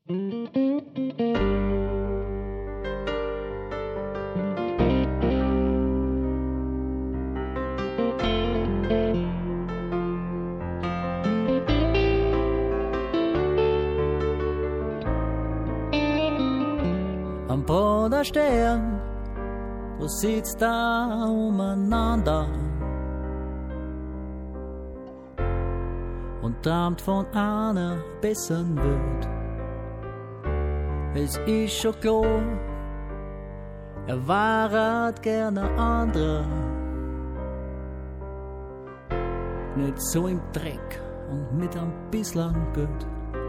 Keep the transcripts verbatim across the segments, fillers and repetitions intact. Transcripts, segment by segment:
Am Bruderstern, du sitzt da umeinander und träumt von einer besseren Welt. Es ist schon klar, er war gerne anderer, nicht so im Dreck und mit ein bisschen Geld.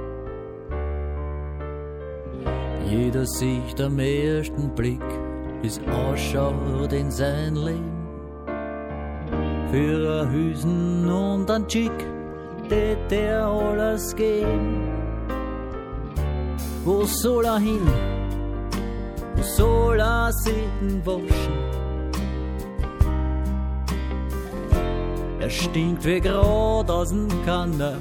Jeder sieht am ersten Blick, wie's ausschaut in sein Leben. Für ein Hüsen und ein Chick, tät er alles geben. Wo soll er hin? Wo soll er sich denn waschen? Er stinkt wie grad aus dem Kanne.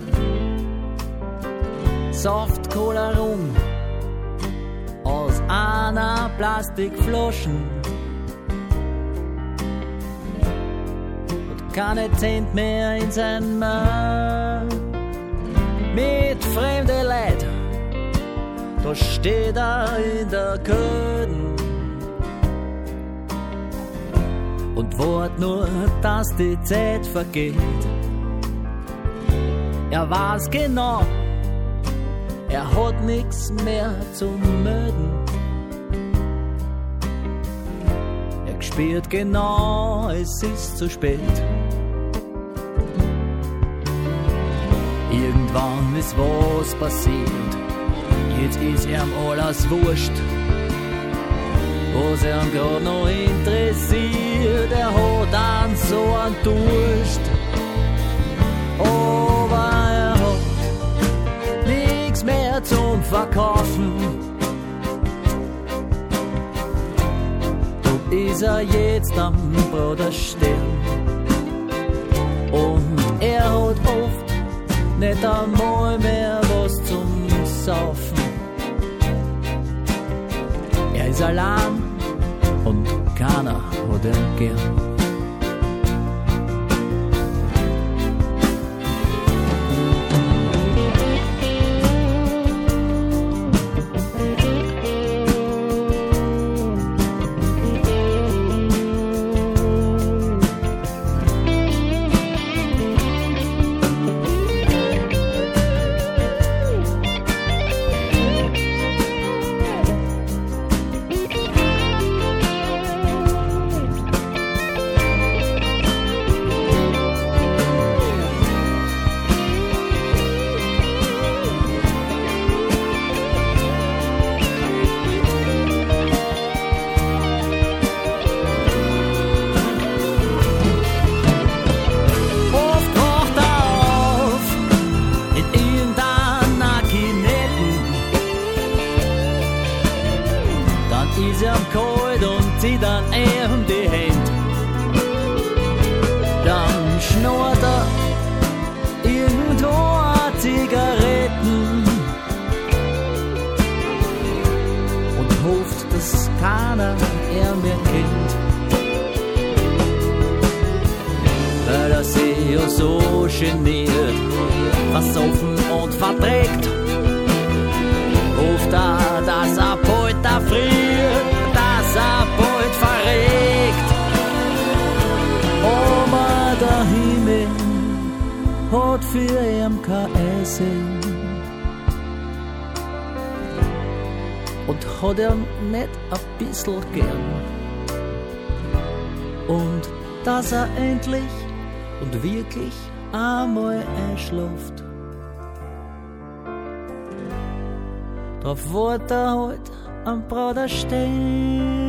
Saft, Cola, Rum aus einer Plastikflaschen und keine Cent mehr in sein Mann. Mit fremde Leid, da steht er in der Köden und wart nur, dass die Zeit vergeht. Er weiß genau, er hat nix mehr zu melden. Er spürt genau, es ist zu spät. Irgendwann ist was passiert, jetzt ist ihm alles wurscht. Was ihm grad noch interessiert, er hat an so einen Durst. Aber er hat nix mehr zum Verkaufen. Dort ist er jetzt am Bruderstern und er hat oft nicht einmal mehr was zum Saufen. Er ist allein und keiner hat ihn gern. Hat er nicht ein bisschen gern. Und dass er endlich und wirklich einmal einschläft. Drauf wart er halt am Bruderstern.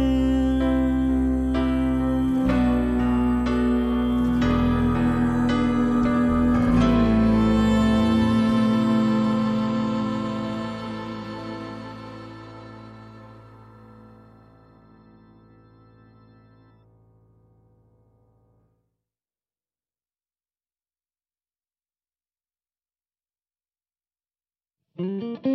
Mm-hmm.